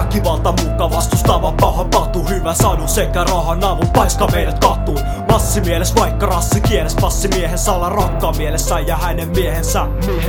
väkivalta muka vastustava paha patu. Hyvä sadu sekä rahan avun paiska meidät kattuun. Massimieles vaikka rassikieles, passimiehen sala rakkaan mielessä ja hänen miehensä.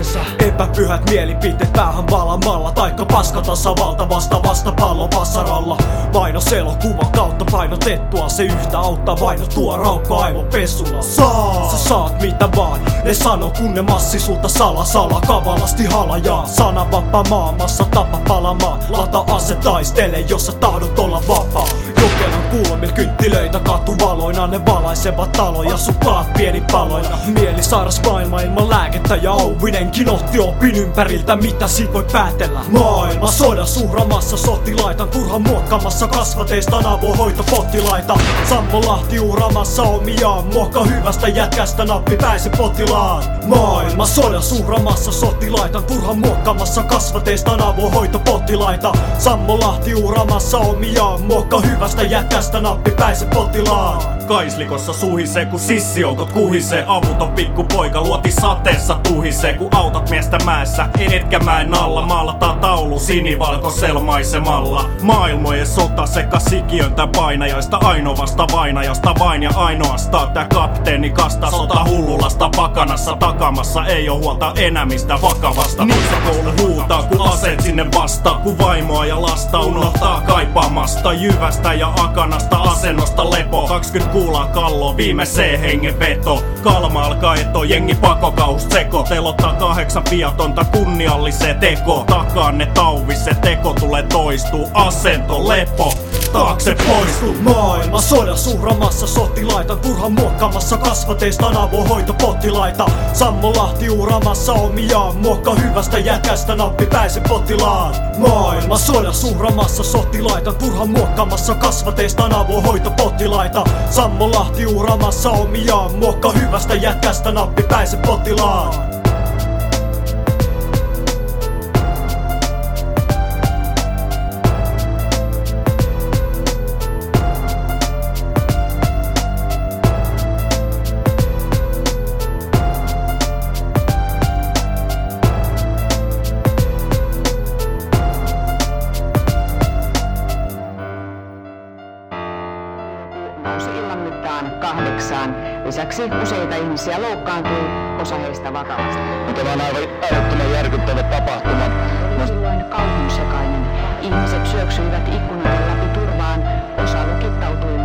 Epäpyhät mielipiteet päähän valamalla, taikka paskatasavalta vasta pallon vasaralla. Mainos elokuvan kautta painotettua, se yhtä auttaa vaino tuo raukka aivopesula. Sä saat mitä vaan, ne sano kun ne massi sulta sala kavalasti halajaa. Sanavappa maamassa tapa palamaan, lata ase taistele jos sä tahdot olla vapaa. Jokelan kulmilla kynttilöitä katuvaloina, ne valaisevat taloja suklaat pieni paloina. Mielisairas maailma ilman lääkettä ja Owenenkin otti opin ympäriltä, mitä siitä voi päätellä. Maailma sodas uhramassa sotilaita, turhan muokkaamassa kasvateistaan avohoitopotilaita. Sammo Lahti uhraamassa omiaan, muokka hyvästä jätkästä nappi pääse potilaan. Maailma sodas uhraamassa sotilaita, turhan muokkaamassa kasvateistaan avohoitopotilaita. Sammo Lahti uhraamassa omiaan, muokka hyvästä jätkästä nappi pääse potilaan. Kaislikossa suhisee kun sissioukot kuhisee. Avuton pikkupoika luoti sateessa tuhisee. Kun autat miestä mäessä, etkä mäen alla. Maalataan taulu sinivalkoisella maisemalla. Maailmojen sota sekä sikiöntä painajaista. Ainoasta vainajasta vain ja ainoastaan tää kapteeni kastaa. Sota hullulasta pakanassa takamassa. Ei oo huolta enää mistä vakavasta. Niissä koulu huutaa kun aseet sinne vastaan. Kun vaimoa ja lasta unohtaa kaipaamasta. Jyvästä ja akanasta asennosta lepo. 20 kuulaa kalloa, viimeiseen hengen veto. Kalma alkaa eto, jengi pakokauhus seko. Telottaa 8 viatonta kunnialliseen teko. Takaa ne tauvis, se teko tulee toistuu. Asento, lepo, taakse poistuu. Maailma sodas uhraamassa sotilaita, turhan muokkaamassa kasvateistaan avohoitopotilaita. Sammo Lahti uhraamassa omiaan, muokka hyvästä jätkästä nappi pääse potilaan. Maailma sodas uhraamassa sotilaita, turhan muokkaamassa kasvateistaan avohoitopotilaita. Sammo Lahti uhraamassa omiaan, muokka hyvästä jätkästä nappi pääse potilaan. Nousi illan mittaan 8. Lisäksi useita ihmisiä loukkaantui, osa heistä vakavasti. Tämä on aivan älyttömän järkyttävä tapahtuma. Silloin kauhunsekainen. Ihmiset syöksyivät ikkunoiden läpi turvaan, osa lukittautui